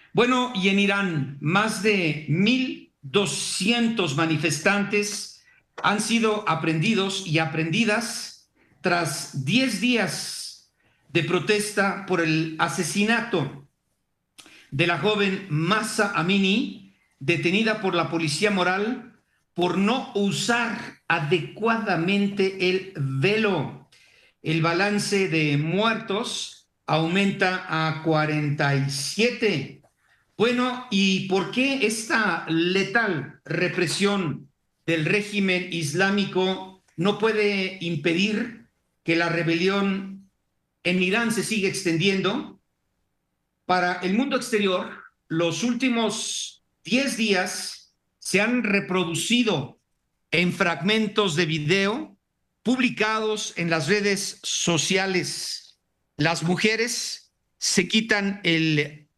Bueno, y en Irán, más de 1.200 manifestantes han sido aprendidos y aprendidas tras 10 días de protesta por el asesinato de la joven Mahsa Amini, detenida por la policía moral por no usar adecuadamente el velo. El balance de muertos aumenta a 47. Bueno, ¿y por qué esta letal represión del régimen islámico no puede impedir que la rebelión en Irán se siga extendiendo? Para el mundo exterior, los últimos 10 días se han reproducido en fragmentos de video publicados en las redes sociales. Las mujeres se quitan el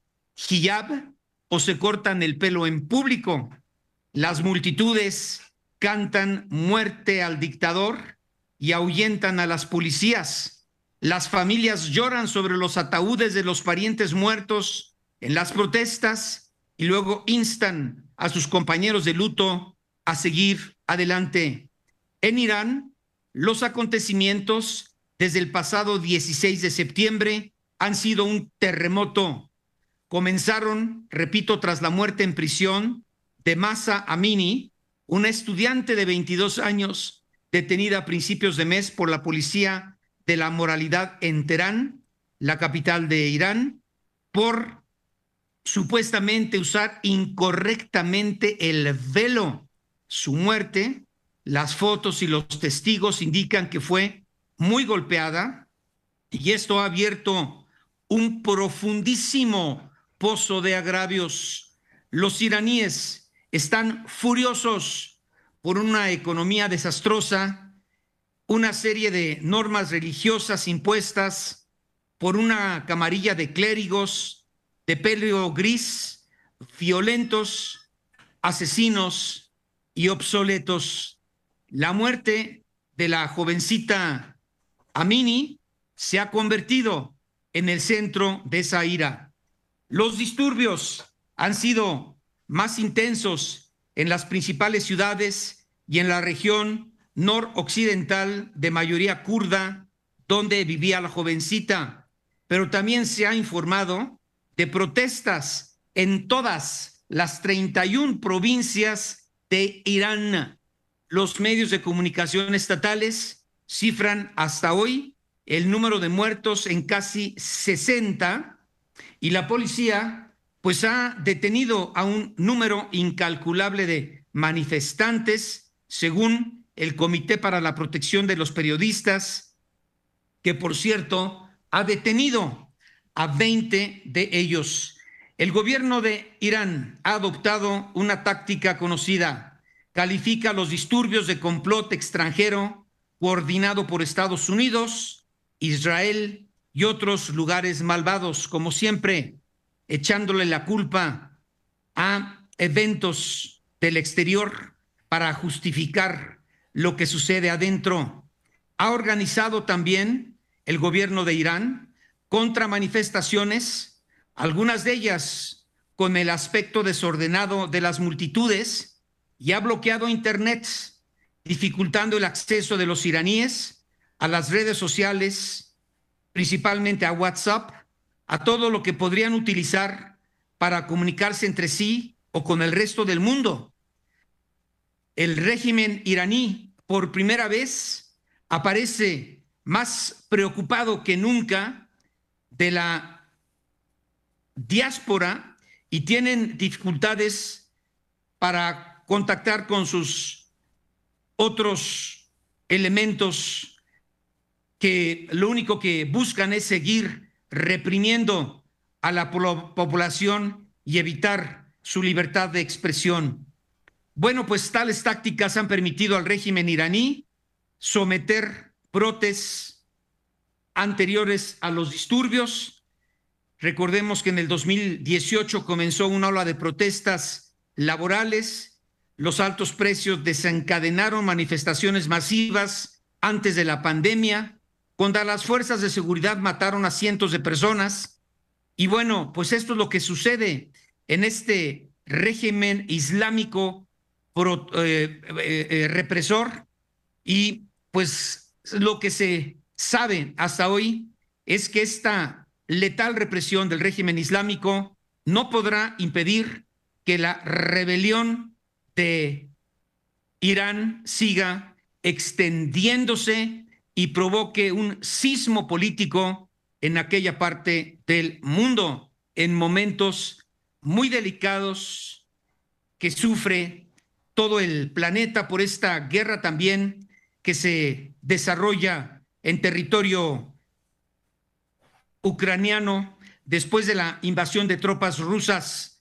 hijab o se cortan el pelo en público. Las multitudes cantan muerte al dictador y ahuyentan a las policías. Las familias lloran sobre los ataúdes de los parientes muertos en las protestas y luego instan a sus compañeros de luto a seguir adelante. En Irán, los acontecimientos desde el pasado 16 de septiembre han sido un terremoto. Comenzaron, repito, tras la muerte en prisión de Mahsa Amini, una estudiante de 22 años detenida a principios de mes por la policía de la moralidad en Teherán, la capital de Irán, por supuestamente usar incorrectamente el velo. Su muerte, las fotos y los testigos indican que fue muy golpeada y esto ha abierto un profundísimo pozo de agravios. Los iraníes están furiosos por una economía desastrosa, una serie de normas religiosas impuestas por una camarilla de clérigos de pelo gris, violentos, asesinos y obsoletos. La muerte de la jovencita Amini se ha convertido en el centro de esa ira. Los disturbios han sido más intensos en las principales ciudades y en la región noroccidental de mayoría kurda, donde vivía la jovencita, pero también se ha informado de protestas en todas las 31 provincias de Irán. Los medios de comunicación estatales cifran hasta hoy el número de muertos en casi 60 y la policía pues ha detenido a un número incalculable de manifestantes, según el Comité para la Protección de los Periodistas, que por cierto ha detenido a 20 de ellos. El gobierno de Irán ha adoptado una táctica conocida. Califica los disturbios de complot extranjero coordinado por Estados Unidos, Israel y otros lugares malvados, como siempre, echándole la culpa a eventos del exterior para justificar lo que sucede adentro. Ha organizado también el gobierno de Irán contra manifestaciones, algunas de ellas con el aspecto desordenado de las multitudes, y ha bloqueado Internet, dificultando el acceso de los iraníes a las redes sociales, principalmente a WhatsApp, a todo lo que podrían utilizar para comunicarse entre sí o con el resto del mundo. El régimen iraní, por primera vez, aparece más preocupado que nunca de la diáspora y tienen dificultades para contactar con sus otros elementos que lo único que buscan es seguir reprimiendo a la población y evitar su libertad de expresión. Bueno, pues tales tácticas han permitido al régimen iraní someter brotes anteriores a los disturbios. Recordemos que en el 2018 comenzó una ola de protestas laborales, los altos precios desencadenaron manifestaciones masivas antes de la pandemia, cuando las fuerzas de seguridad mataron a cientos de personas. Y bueno, pues esto es lo que sucede en este régimen islámico represor. Y pues lo que se sabe hasta hoy es que esta letal represión del régimen islámico no podrá impedir que la rebelión de Irán siga extendiéndose y provoque un sismo político en aquella parte del mundo, en momentos muy delicados que sufre todo el planeta por esta guerra también que se desarrolla en territorio ucraniano después de la invasión de tropas rusas